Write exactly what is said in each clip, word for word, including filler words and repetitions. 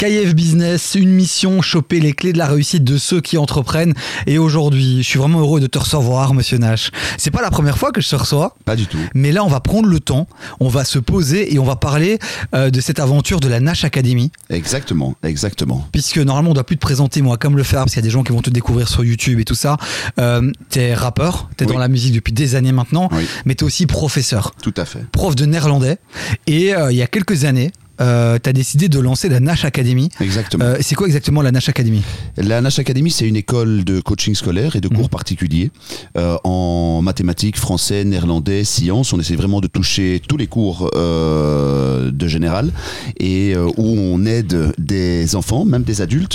K I F Business, une mission, choper les clés de la réussite de ceux qui entreprennent. Et aujourd'hui, je suis vraiment heureux de te recevoir, monsieur Nash. C'est pas la première fois que je te reçois. Pas du tout. Mais là, on va prendre le temps, on va se poser et on va parler euh, de cette aventure de la Nash Academy. Exactement, exactement. Puisque normalement, on doit plus te présenter, moi, comme le faire, parce qu'il y a des gens qui vont te découvrir sur YouTube et tout ça. Euh, t'es rappeur, t'es oui. dans la musique depuis des années maintenant, oui. mais t'es aussi professeur. Tout à fait. Prof de néerlandais. Et euh, il y a quelques années, Euh, tu as décidé de lancer la Nash Academy. Exactement. Euh, c'est quoi exactement la Nash Academy ? La Nash Academy, c'est une école de coaching scolaire et de cours mmh. particuliers euh, en mathématiques, français, néerlandais, sciences. On essaie vraiment de toucher tous les cours euh, de général et euh, où on aide des enfants, même des adultes,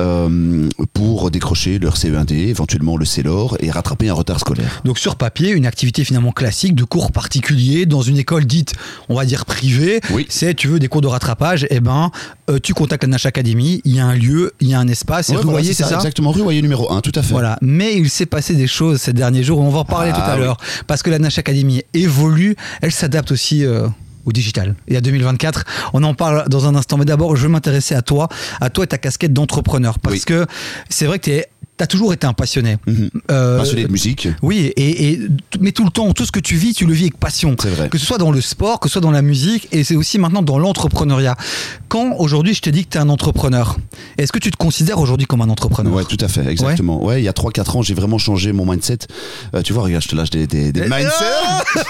euh, pour décrocher leur C E un D, éventuellement le C E L O R et rattraper un retard scolaire. Donc sur papier, une activité finalement classique de cours particuliers dans une école dite, on va dire privée. Oui. C'est, tu veux des cours de rattrapage, eh ben, euh, tu contactes la Nash Academy, il y a un lieu, il y a un espace, ouais, rue voilà, Royer, c'est, c'est ça, ça exactement, rue Royer numéro un, tout à fait. Voilà, mais il s'est passé des choses ces derniers jours, on va en parler ah, tout à oui. l'heure, parce que la Nash Academy évolue, elle s'adapte aussi euh, au digital. Et à deux mille vingt-quatre, on en parle dans un instant, mais d'abord, je veux m'intéresser à toi, à toi et ta casquette d'entrepreneur, parce oui. que c'est vrai que tu es T'as toujours été un passionné. Mmh. Euh, passionné de musique. Oui, et, et, mais tout le temps, tout ce que tu vis, tu le vis avec passion. C'est vrai. Que ce soit dans le sport, que ce soit dans la musique, et c'est aussi maintenant dans l'entrepreneuriat. Quand aujourd'hui je te dis que tu es un entrepreneur, est-ce que tu te considères aujourd'hui comme un entrepreneur ? Ouais, tout à fait, exactement. Ouais, ouais il y a trois quatre ans, j'ai vraiment changé mon mindset. Euh, tu vois, regarde, je te lâche des, des, des mindsets.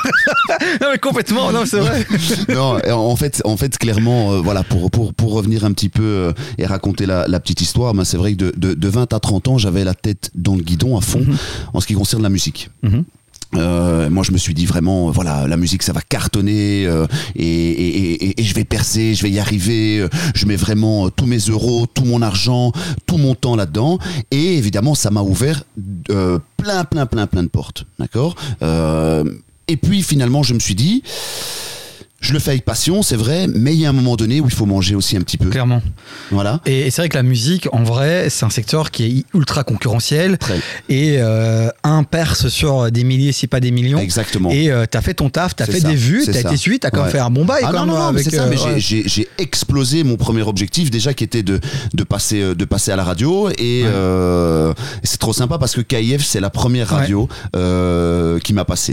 Non, mais complètement, non, c'est vrai. Non, en fait, en fait clairement, euh, voilà, pour, pour, pour revenir un petit peu euh, et raconter la, la petite histoire, ben, c'est vrai que de, de, de vingt à trente ans, j'avais la tête dans le guidon à fond mmh. en ce qui concerne la musique. Mmh. Euh, moi je me suis dit vraiment voilà la musique ça va cartonner euh, et, et, et, et je vais percer, je vais y arriver, euh, je mets vraiment euh, tous mes euros, tout mon argent, tout mon temps là-dedans et évidemment ça m'a ouvert euh, plein plein plein plein de portes, d'accord euh, et puis finalement je me suis dit je le fais avec passion, c'est vrai, mais il y a un moment donné où il faut manger aussi un petit peu. Clairement. Voilà. Et, et c'est vrai que la musique, en vrai, c'est un secteur qui est ultra concurrentiel. Très. Et euh, un perce sur des milliers, si pas des millions. Exactement. Et euh, t'as fait ton taf, t'as c'est fait ça, des vues, t'as ça. été suivi, t'as quand ouais. même fait un bon bail. Ah quand non, même, non, non, avec, mais c'est ça, euh, mais ouais. j'ai, j'ai, j'ai explosé mon premier objectif déjà qui était de, de, passer, de passer à la radio. Et ouais. euh, c'est trop sympa parce que K I F, c'est la première radio ouais. euh, qui m'a passé.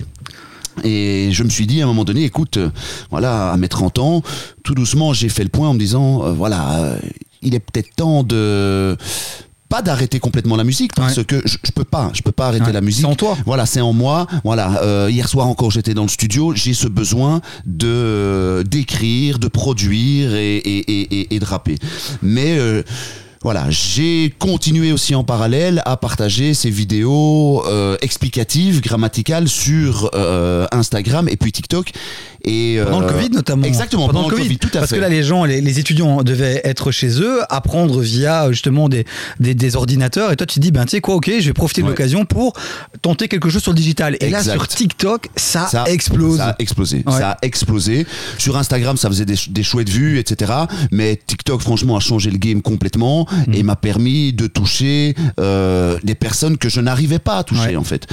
Et je me suis dit à un moment donné, écoute, euh, voilà, à mes trente ans, tout doucement, j'ai fait le point en me disant, euh, voilà, euh, il est peut-être temps de... pas d'arrêter complètement la musique parce ouais. que je, je peux pas je peux pas arrêter ouais. la musique. C'est en toi. Voilà, c'est en moi. Voilà, euh, hier soir encore j'étais dans le studio, j'ai ce besoin de euh, d'écrire, de produire et et et, et de rapper. Mais euh, voilà, j'ai continué aussi en parallèle à partager ces vidéos euh, explicatives, grammaticales sur euh, Instagram et puis TikTok. Et pendant euh, le Covid notamment. Exactement, pendant, pendant le COVID, COVID, tout à Parce fait. que là, les gens, les, les étudiants devaient être chez eux, apprendre via justement des, des, des ordinateurs. Et toi, tu te dis, ben tu sais quoi, ok, je vais profiter de ouais. l'occasion pour tenter quelque chose sur le digital. Et exact. Là, sur TikTok, ça, ça explose. Ça a explosé. Ouais. Ça a explosé. Sur Instagram, ça faisait des, des chouettes vues, et cetera. Mais TikTok, franchement, a changé le game complètement mmh. et m'a permis de toucher euh, des personnes que je n'arrivais pas à toucher ouais. en fait.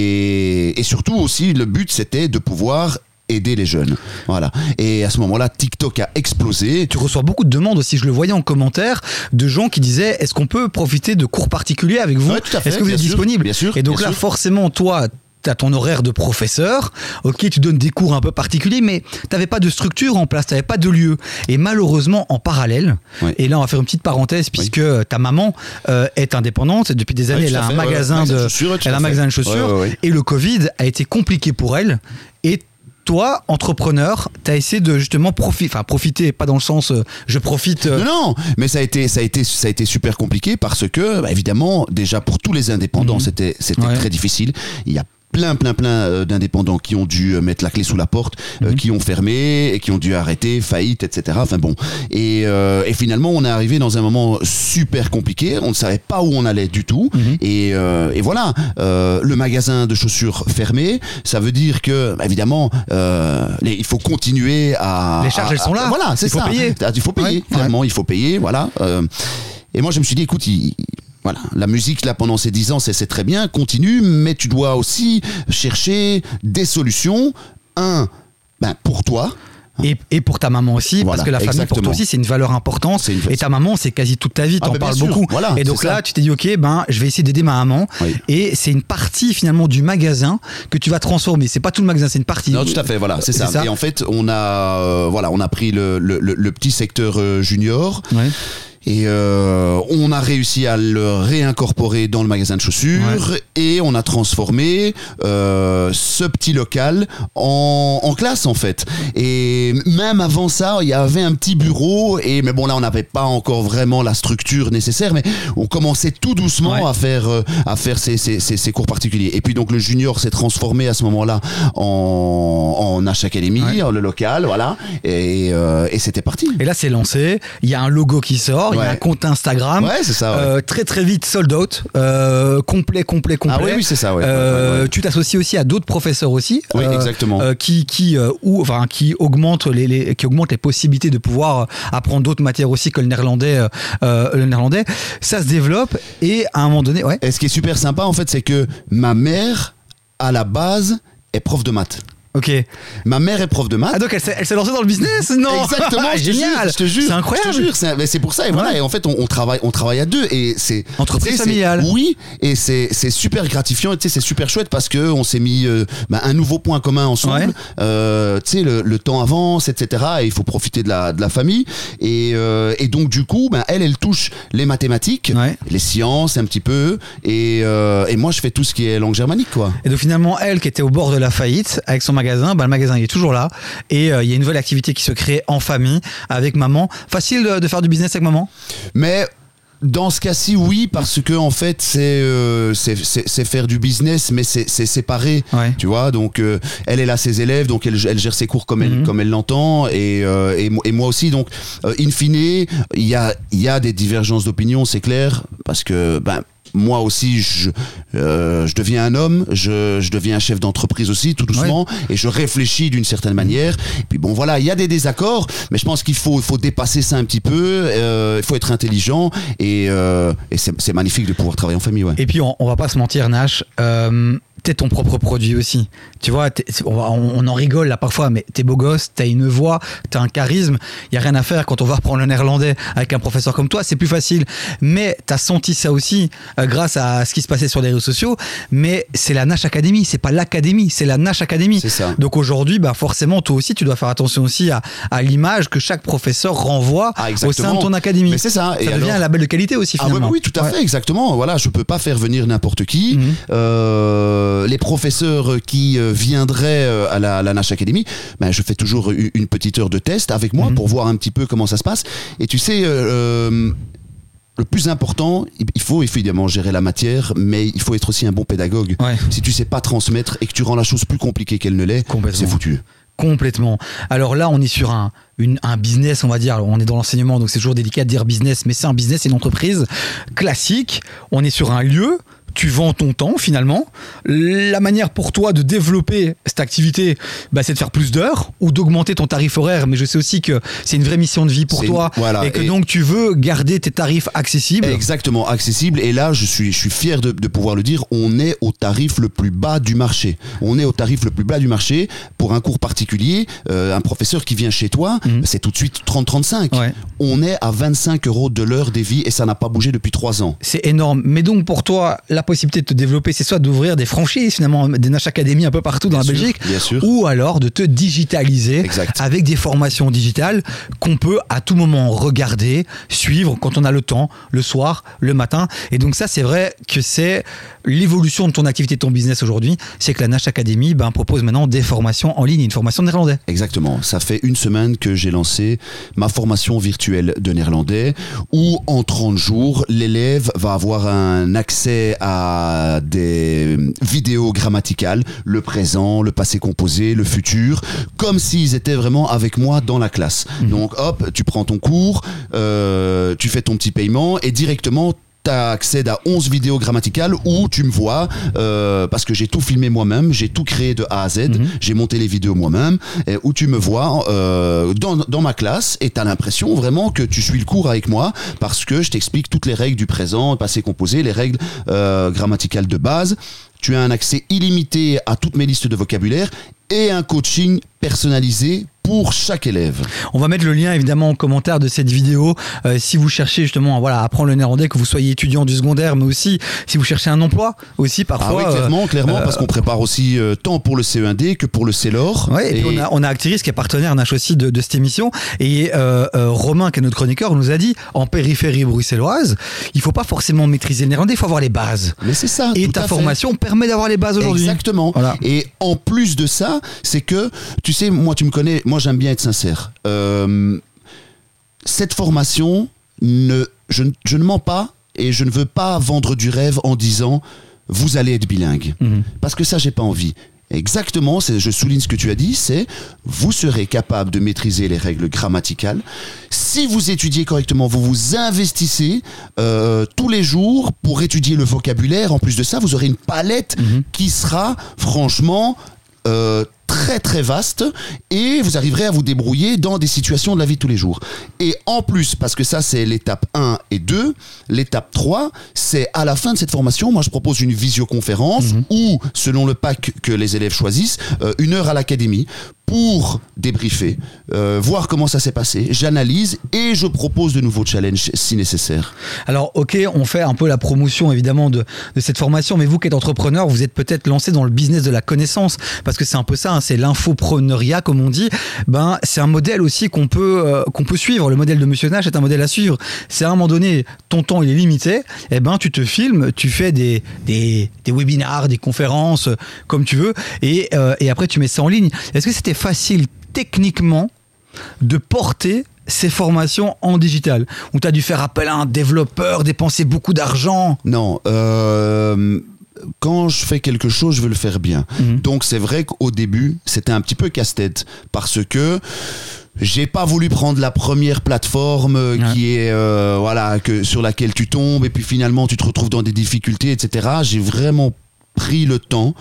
Et, et surtout aussi, le but, c'était de pouvoir aider les jeunes. Voilà. Et à ce moment-là, TikTok a explosé. Tu reçois beaucoup de demandes aussi, je le voyais en commentaire, de gens qui disaient, est-ce qu'on peut profiter de cours particuliers avec vous ? Ouais, tout à fait, est-ce que vous êtes sûr, disponible ? Bien sûr. Et donc bien là, sûr. forcément, toi, t'as ton horaire de professeur, ok, tu donnes des cours un peu particuliers, mais t'avais pas de structure en place, t'avais pas de lieu. Et malheureusement, en parallèle, ouais. et là on va faire une petite parenthèse, puisque oui. ta maman euh, est indépendante, depuis des années, ouais, elle a un magasin ouais, de, chaussures, elle a un magasin de chaussures, ouais, ouais, ouais. et le Covid a été compliqué pour elle, et toi, entrepreneur, t'as essayé de justement profiter, enfin profiter, pas dans le sens euh, je profite. Euh... Non, non, mais ça a été, ça a été, ça a été super compliqué parce que, bah, évidemment, déjà pour tous les indépendants, mmh. c'était, c'était ouais. très difficile. Il y a plein plein plein d'indépendants qui ont dû mettre la clé sous la porte, mmh. euh, qui ont fermé et qui ont dû arrêter, faillite, et cetera. Enfin bon, et, euh, et finalement on est arrivé dans un moment super compliqué, on ne savait pas où on allait du tout, mmh. et, euh, et voilà, euh, le magasin de chaussures fermé, ça veut dire que évidemment euh, les, il faut continuer à... Les charges à, elles sont là, à, voilà, c'est il faut ça. payer. Il faut payer, ouais. clairement, ouais. il faut payer, voilà. Euh, et moi je me suis dit, écoute, il... Voilà, la musique là pendant ces dix ans c'est, c'est très bien, continue, mais tu dois aussi chercher des solutions. Un, ben pour toi, Et, et pour ta maman aussi, voilà, parce que la famille exactement. pour toi aussi c'est une valeur importante. C'est une... Et ta maman c'est quasi toute ta vie, t'en ah, bah, parles sûr, beaucoup. Voilà, et donc là ça. tu t'es dit ok, ben je vais essayer d'aider ma maman. Oui. Et c'est une partie finalement du magasin que tu vas transformer. C'est pas tout le magasin, c'est une partie. Non, tout à fait, voilà, c'est, c'est ça. ça. Et en fait on a, euh, voilà, on a pris le, le, le, le petit secteur euh, junior. Ouais. Et euh, on a réussi à le réincorporer dans le magasin de chaussures ouais. et on a transformé euh, ce petit local en, en classe en fait. Et même avant ça, il y avait un petit bureau et mais bon là on n'avait pas encore vraiment la structure nécessaire, mais on commençait tout doucement ouais. à faire euh, à faire ces, ces, ces, ces cours particuliers. Et puis donc le junior s'est transformé à ce moment-là en, en Nash Academy, ouais. le local, voilà. Et, euh, et c'était parti. Et là c'est lancé. Il y a un logo qui sort. Il ouais. y a un compte Instagram, ouais, c'est ça, ouais. euh, très très vite sold out, euh, complet, complet, complet. Ah oui, oui c'est ça. Ouais. Euh, ouais, ouais. Tu t'associes aussi à d'autres professeurs aussi, oui, euh, exactement, euh, qui qui euh, ou enfin qui augmentent les, les qui augmentent les possibilités de pouvoir apprendre d'autres matières aussi que le néerlandais. Euh, le néerlandais, ça se développe et à un moment donné, ouais. Et ce qui est super sympa en fait, c'est que ma mère à la base est prof de maths. Ok. Ma mère est prof de maths. Ah donc elle s'est, elle s'est lancée dans le business, non? Exactement. je Génial. Je te jure. C'est incroyable. Je te jure. C'est, mais c'est pour ça. Et ouais. voilà. Et en fait, on, on travaille, on travaille à deux. Et c'est entreprise familiale. Oui. Et c'est, c'est super gratifiant. Tu sais, c'est super chouette parce que on s'est mis euh, bah, un nouveau point commun ensemble. Ouais. Euh, tu sais, le, le temps avance, et cetera. Et il faut profiter de la de la famille. Et euh, et donc du coup, bah, elle, elle touche les mathématiques, ouais. les sciences un petit peu. Et euh, et moi, je fais tout ce qui est langue germanique, quoi. Et donc finalement, elle qui était au bord de la faillite avec son magasin, bah, le magasin il est toujours là et il euh, y a une nouvelle activité qui se crée en famille avec maman. Facile de, de faire du business avec maman? Mais dans ce cas-ci, oui, parce que en fait, c'est euh, c'est, c'est, c'est faire du business, mais c'est, c'est séparé, ouais. tu vois. Donc, euh, elle, elle a ses élèves, donc elle, elle gère ses cours comme elle, mm-hmm. comme elle l'entend, et, euh, et, et moi aussi. Donc, euh, in fine, il y a, il y a des divergences d'opinion, c'est clair, parce que ben. Moi aussi, je, euh, je deviens un homme, je, je deviens un chef d'entreprise aussi, tout doucement, ouais. et je réfléchis d'une certaine manière. Et puis bon, voilà, il y a des désaccords, mais je pense qu'il faut, il faut dépasser ça un petit peu, euh, il faut être intelligent, et, euh, et c'est, c'est magnifique de pouvoir travailler en famille. Ouais. Et puis, on, on va pas se mentir, Nash, euh, t'es ton propre produit aussi. Tu vois, on, on en rigole là parfois, mais t'es beau gosse, t'as une voix, t'as un charisme, il y a rien à faire. Quand on va reprendre le néerlandais avec un professeur comme toi, c'est plus facile. Mais t'as senti ça aussi euh, grâce à ce qui se passait sur les réseaux sociaux. Mais c'est la Nash Academy, c'est pas l'académie, c'est la Nash Academy. C'est ça. Donc aujourd'hui, bah forcément, toi aussi, tu dois faire attention aussi à, à l'image que chaque professeur renvoie ah, au sein de ton académie. Mais c'est ça. Ça et devient alors... un label de qualité aussi finalement. Ah oui, oui, tout à ouais. fait, exactement. Voilà, je peux pas faire venir n'importe qui. Mm-hmm. Euh, les professeurs qui viendraient à la, à la Nash Academy, ben je fais toujours une petite heure de test avec moi mmh. pour voir un petit peu comment ça se passe. Et tu sais, euh, le plus important, il faut, il faut évidemment gérer la matière, mais il faut être aussi un bon pédagogue. Ouais. Si tu sais pas transmettre et que tu rends la chose plus compliquée qu'elle ne l'est, c'est foutu. Complètement. Alors là, on est sur un, une, un business, on va dire. On est dans l'enseignement, donc c'est toujours délicat de dire business, mais c'est un business, c'est une entreprise classique. On est sur un lieu. Tu vends ton temps finalement. La manière pour toi de développer cette activité, bah, c'est de faire plus d'heures ou d'augmenter ton tarif horaire. Mais je sais aussi que c'est une vraie mission de vie pour c'est toi une, voilà, et que et donc tu veux garder tes tarifs accessibles. Exactement, accessibles. Et là, je suis, je suis fier de, de pouvoir le dire, on est au tarif le plus bas du marché. On est au tarif le plus bas du marché pour un cours particulier. Euh, un professeur qui vient chez toi, mmh. c'est tout de suite trente à trente-cinq. Ouais. On est à vingt-cinq euros de l'heure des vies et ça n'a pas bougé depuis trois ans. C'est énorme. Mais donc pour toi, la possibilité de te développer, c'est soit d'ouvrir des franchises finalement, des Nash Academy un peu partout dans bien la sûr, Belgique, bien sûr. Ou alors de te digitaliser exact. Avec des formations digitales qu'on peut à tout moment regarder, suivre quand on a le temps, le soir, le matin. Et donc ça, c'est vrai que c'est l'évolution de ton activité, de ton business aujourd'hui, c'est que la Nash Academy ben, propose maintenant des formations en ligne, une formation de néerlandais. Exactement. Ça fait une semaine que j'ai lancé ma formation virtuelle de néerlandais où en trente jours, l'élève va avoir un accès à des vidéos grammaticales, le présent, le passé composé, le futur, comme s'ils étaient vraiment avec moi dans la classe. Mmh. Donc hop, tu prends ton cours, euh, tu fais ton petit paiement et directement tu accèdes à onze vidéos grammaticales où tu me vois, euh, parce que j'ai tout filmé moi-même, j'ai tout créé de A à Z, mm-hmm. j'ai monté les vidéos moi-même, et où tu me vois euh, dans, dans ma classe et tu as l'impression vraiment que tu suis le cours avec moi parce que je t'explique toutes les règles du présent, passé composé, les règles euh, grammaticales de base. Tu as un accès illimité à toutes mes listes de vocabulaire et un coaching personnalisé pour chaque élève. On va mettre le lien évidemment en commentaire de cette vidéo. Euh, si vous cherchez justement voilà, à apprendre le néerlandais, que vous soyez étudiant du secondaire, mais aussi si vous cherchez un emploi, aussi parfois. Ah oui, clairement, euh, clairement euh, parce qu'on prépare aussi euh, tant pour le C E un D que pour le C E L O R. Ouais, et, et puis on a, on a Actiris qui est partenaire Nash aussi de, de cette émission. Et euh, euh, Romain, qui est notre chroniqueur, nous a dit en périphérie bruxelloise, il faut pas forcément maîtriser le néerlandais, il faut avoir les bases. Mais c'est ça. Et tout ta à formation fait. permet d'avoir les bases aujourd'hui. Exactement. Voilà. Et en plus de ça, c'est que, tu sais, moi tu me connais, moi j'aime bien être sincère. Euh, cette formation, ne, je, je ne mens pas et je ne veux pas vendre du rêve en disant vous allez être bilingue. Mmh. Parce que ça, j'ai pas envie. Exactement, c'est, je souligne ce que tu as dit, c'est vous serez capable de maîtriser les règles grammaticales. Si vous étudiez correctement, vous vous investissez euh, tous les jours pour étudier le vocabulaire. En plus de ça, vous aurez une palette mmh. qui sera franchement euh, très très vaste et vous arriverez à vous débrouiller dans des situations de la vie de tous les jours. Et en plus, parce que ça c'est l'étape un et deux, l'étape trois, c'est à la fin de cette formation, moi je propose une visioconférence mmh. ou, selon le pack que les élèves choisissent, euh, une heure à l'académie pour débriefer, euh, voir comment ça s'est passé, j'analyse et je propose de nouveaux challenges si nécessaire. Alors ok, on fait un peu la promotion évidemment de, de cette formation, mais vous qui êtes entrepreneur, vous êtes peut-être lancé dans le business de la connaissance, parce que c'est un peu ça, hein, c'est l'infopreneuriat comme on dit. Ben, c'est un modèle aussi qu'on peut, euh, qu'on peut suivre. Le modèle de Monsieur Nash est un modèle à suivre. C'est à un moment donné, ton temps il est limité, et ben tu te filmes, tu fais des, des, des webinars, des conférences, comme tu veux, et, euh, et après tu mets ça en ligne. Est-ce que c'était facile techniquement de porter ces formations en digital, où tu as dû faire appel à un développeur, dépenser beaucoup d'argent? Non, euh... quand je fais quelque chose, je veux le faire bien. Mmh. Donc c'est vrai qu'au début, c'était un petit peu casse-tête parce que j'ai pas voulu prendre la première plateforme ouais. qui est euh, voilà que sur laquelle tu tombes et puis finalement tu te retrouves dans des difficultés, et cetera. J'ai vraiment pris le temps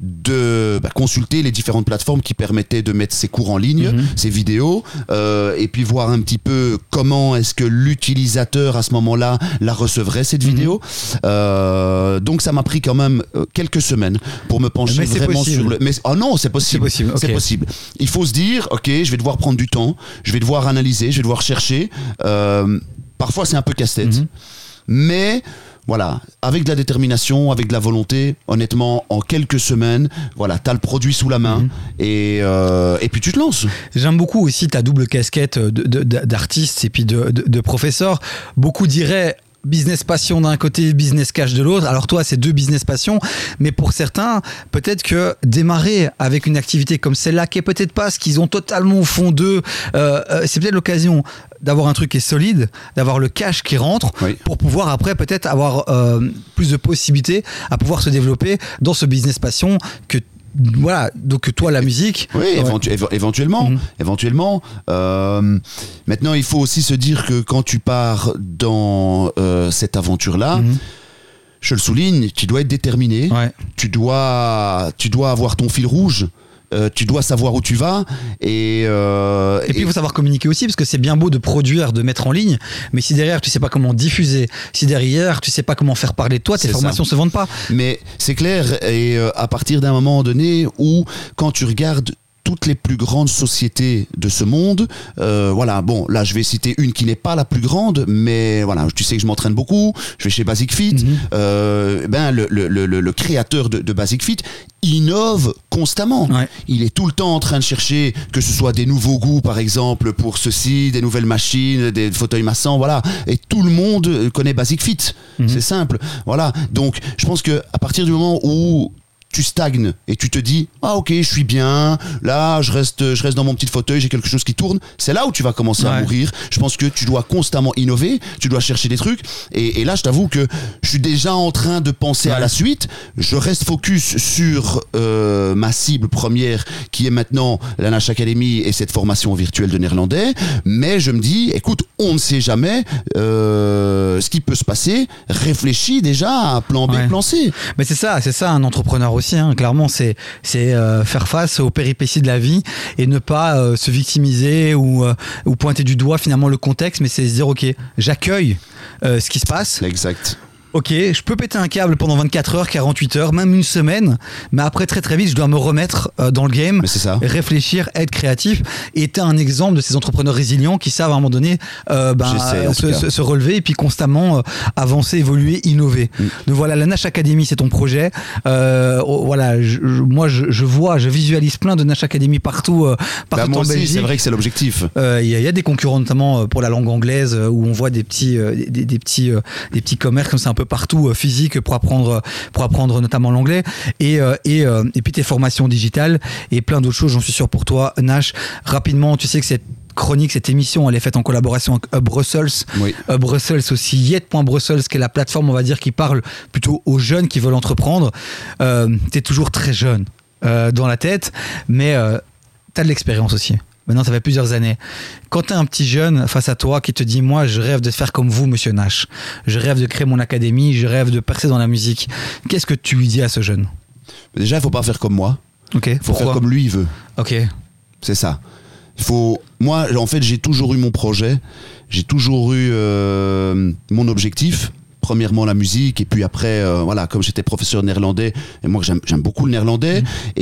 de bah, consulter les différentes plateformes qui permettaient de mettre ces cours en ligne, mmh. ces vidéos, euh, et puis voir un petit peu comment est-ce que l'utilisateur à ce moment-là la recevrait cette mmh. vidéo. Euh, donc ça m'a pris quand même euh, quelques semaines pour me pencher mais vraiment possible. sur le. Mais oh non, c'est possible. C'est possible. Okay. C'est possible. Il faut se dire, ok, je vais devoir prendre du temps, je vais devoir analyser, je vais devoir chercher. Euh, parfois c'est un peu casse-tête, mmh. mais voilà, avec de la détermination, avec de la volonté, honnêtement, en quelques semaines, voilà, t'as le produit sous la main mmh. et, euh, et puis tu te lances. J'aime beaucoup aussi ta double casquette de, de, d'artiste et puis de, de, de professeur. Beaucoup diraient business passion d'un côté, business cash de l'autre. Alors toi, c'est deux business passion, mais pour certains, peut-être que démarrer avec une activité comme celle-là, qui est peut-être pas ce qu'ils ont totalement au fond d'eux, euh, euh, c'est peut-être l'occasion d'avoir un truc qui est solide, d'avoir le cash qui rentre, oui. pour pouvoir après peut-être avoir euh, plus de possibilités à pouvoir se développer dans ce business passion que voilà, donc toi la musique. Oui, ouais. éventu- éve- éventuellement. Mmh. éventuellement euh, maintenant, il faut aussi se dire que quand tu pars dans euh, cette aventure-là, mmh. je le souligne, tu dois être déterminé. Ouais. Tu dois, tu dois avoir ton fil rouge. Euh, tu dois savoir où tu vas et euh, et puis il faut savoir communiquer aussi, parce que c'est bien beau de produire, de mettre en ligne, mais si derrière tu sais pas comment diffuser, si derrière tu sais pas comment faire parler de toi, tes formations ça. se vendent pas. Mais c'est clair, et euh, à partir d'un moment donné où quand tu regardes toutes les plus grandes sociétés de ce monde, euh, voilà, bon, là je vais citer une qui n'est pas la plus grande, mais voilà, tu sais que je m'entraîne beaucoup, je vais chez Basic Fit, mm-hmm. euh, ben le, le, le, le créateur de, de Basic Fit innove constamment. Ouais. Il est tout le temps en train de chercher, que ce soit des nouveaux goûts par exemple pour ceci, des nouvelles machines, des fauteuils massants, voilà, et tout le monde connaît Basic Fit, mm-hmm. c'est simple, voilà. Donc je pense que à partir du moment où tu stagnes et tu te dis ah ok je suis bien là, je reste je reste dans mon petit fauteuil, j'ai quelque chose qui tourne, c'est là où tu vas commencer ouais. à mourir. Je pense que tu dois constamment innover, tu dois chercher des trucs et, et là je t'avoue que je suis déjà en train de penser ouais. à la suite. Je reste focus sur euh, ma cible première qui est maintenant la Nash Academy et cette formation virtuelle de néerlandais, mais je me dis écoute, on ne sait jamais euh, ce qui peut se passer, réfléchis déjà à plan B, ouais. plan C. Mais c'est ça, c'est ça un entrepreneur aussi. Hein, clairement, c'est, c'est euh, faire face aux péripéties de la vie et ne pas euh, se victimiser ou, euh, ou pointer du doigt finalement le contexte, mais c'est se dire ok, j'accueille euh, ce qui se passe. Exact. Ok, je peux péter un câble pendant vingt-quatre heures, quarante-huit heures, même une semaine, mais après très très vite, je dois me remettre euh, dans le game, mais c'est ça. Réfléchir, être créatif. Et t'es un exemple de ces entrepreneurs résilients qui savent à un moment donné euh, ben, euh, se, se, se relever et puis constamment euh, avancer, évoluer, innover. Mm. Donc voilà, la Nash Academy, c'est ton projet. Euh, voilà, je, je, moi je, je vois, je visualise plein de Nash Academy partout, euh, partout bah, moi en aussi, Belgique. C'est vrai que c'est l'objectif. Il euh, y, y a des concurrents notamment pour la langue anglaise où on voit des petits, euh, des, des petits, euh, des petits commerces comme ça un peu partout euh, physiques pour apprendre, pour apprendre notamment l'anglais et euh, et euh, et puis tes formations digitales et plein d'autres choses. J'en suis sûr pour toi, Nash. Rapidement, tu sais que cette chronique, cette émission, elle est faite en collaboration avec Hub Brussels. Oui. Hub Brussels aussi, yet point brussels, qui est la plateforme, on va dire, qui parle plutôt aux jeunes qui veulent entreprendre. Euh, t'es toujours très jeune euh, dans la tête, mais euh, t'as de l'expérience aussi. Maintenant, ça fait plusieurs années. Quand tu as un petit jeune face à toi qui te dit « Moi, je rêve de faire comme vous, monsieur Nash. Je rêve de créer mon académie, je rêve de percer dans la musique. » Qu'est-ce que tu lui dis à ce jeune ? Déjà, il ne faut pas faire comme moi. Ok. Il faut faire comme lui, il veut. Ok. C'est ça. Il faut... Moi, en fait, j'ai toujours eu mon projet. J'ai toujours eu euh, mon objectif. Premièrement la musique, et puis après, euh, voilà, comme j'étais professeur néerlandais, et moi j'aime, j'aime beaucoup le néerlandais, mmh.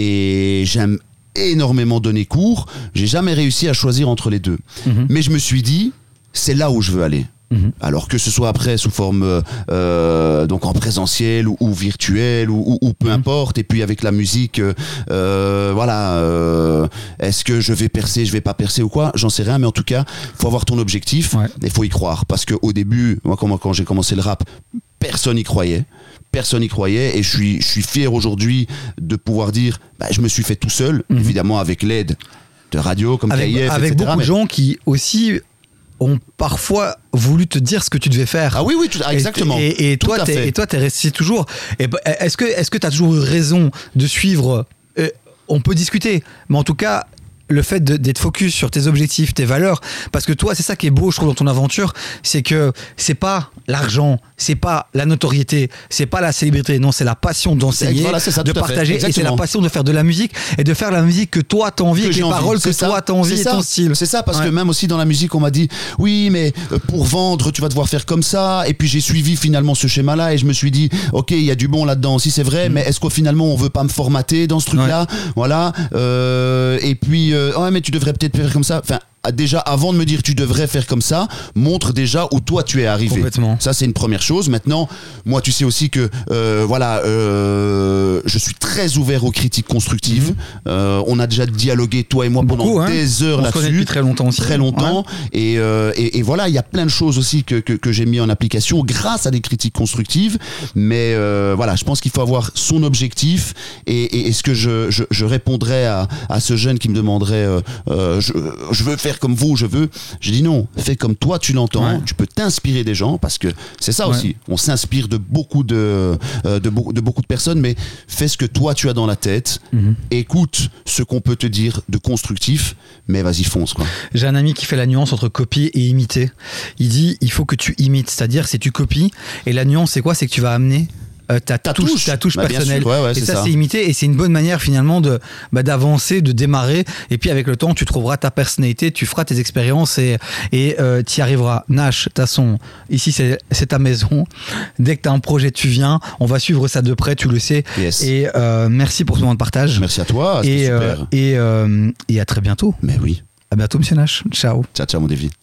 et j'aime énormément donner cours, j'ai jamais réussi à choisir entre les deux. Mmh. Mais je me suis dit, c'est là où je veux aller. Mmh. Alors que ce soit après sous forme euh, donc en présentiel ou, ou virtuel ou, ou, ou peu mmh. importe, et puis avec la musique, euh, voilà, euh, est-ce que je vais percer, je vais pas percer ou quoi, j'en sais rien, mais en tout cas, faut avoir ton objectif, ouais. et faut y croire, parce que au début, moi quand, quand j'ai commencé le rap, personne n'y croyait. Personne n'y croyait, et je suis, je suis fier aujourd'hui de pouvoir dire, bah, je me suis fait tout seul, mmh. évidemment avec l'aide de radio comme avec, K I F, avec et cetera, beaucoup mais... de gens qui aussi ont parfois voulu te dire ce que tu devais faire. Ah oui, oui, tout, exactement. Et, et, et, toi, t'es, et toi, t'es resté toujours. Et, est-ce que, est-ce que t'as toujours eu raison de suivre euh, on peut discuter, mais en tout cas, le fait de, d'être focus sur tes objectifs, tes valeurs, parce que toi, c'est ça qui est beau, je trouve, dans ton aventure, c'est que c'est pas l'argent, c'est pas la notoriété, c'est pas la célébrité, non, c'est la passion d'enseigner, voilà, ça, de partager, et c'est la passion de faire de la musique, et de faire la musique que toi t'as envie, que avec les envie. paroles que c'est toi ça. t'as envie, c'est et ça. ton style. C'est ça, parce ouais. que même aussi dans la musique, on m'a dit, oui, mais pour vendre, tu vas devoir faire comme ça, et puis j'ai suivi finalement ce schéma-là, et je me suis dit, ok, il y a du bon là-dedans aussi, c'est vrai, mmh. mais est-ce qu'au finalement, on veut pas me formater dans ce truc-là, ouais. voilà, euh, et puis, euh, ouais, mais tu devrais peut-être faire comme ça, enfin, déjà avant de me dire tu devrais faire comme ça, montre déjà où toi tu es arrivé. Complètement. Ça c'est une première chose. Maintenant, moi tu sais aussi que euh, voilà, euh, je suis très ouvert aux critiques constructives. Mmh. Euh, on a déjà dialogué toi et moi pendant Beaucoup, hein. des heures on là-dessus. On se connaît depuis très longtemps aussi. Très longtemps. Ouais. Et, euh, et, et voilà, il y a plein de choses aussi que, que, que j'ai mis en application grâce à des critiques constructives. Mais euh, voilà, je pense qu'il faut avoir son objectif. Et, et, et ce que je, je, je répondrais à, à ce jeune qui me demanderait euh, euh, je, je veux faire comme vous, je veux. Je dis non, fais comme toi tu l'entends. Ouais. Tu peux t'inspirer des gens parce que c'est ça ouais. aussi. On s'inspire de beaucoup de, euh, de, de, de beaucoup de personnes, mais fais ce que toi tu as dans la tête. Mm-hmm. Écoute ce qu'on peut te dire de constructif, mais vas-y fonce quoi. J'ai un ami qui fait la nuance entre copier et imiter. Il dit il faut que tu imites, c'est-à-dire c'est tu copies et la nuance c'est quoi? C'est que tu vas amener Euh, ta, ta touche, touche, ta touche bah, personnelle. Ouais, ouais, et ça, ça, c'est imité et c'est une bonne manière finalement de, bah, d'avancer, de démarrer. Et puis avec le temps, tu trouveras ta personnalité, tu feras tes expériences et, et euh, tu y arriveras. Nash, de toute façon, ici c'est, c'est ta maison. Dès que tu as un projet, tu viens. On va suivre ça de près, tu le sais. Yes. Et euh, merci pour ce moment de partage. Merci à toi. Et, super. Euh, et, euh, et à très bientôt. Mais oui. À bientôt, monsieur Nash. Ciao. Ciao, ciao, mon Davy.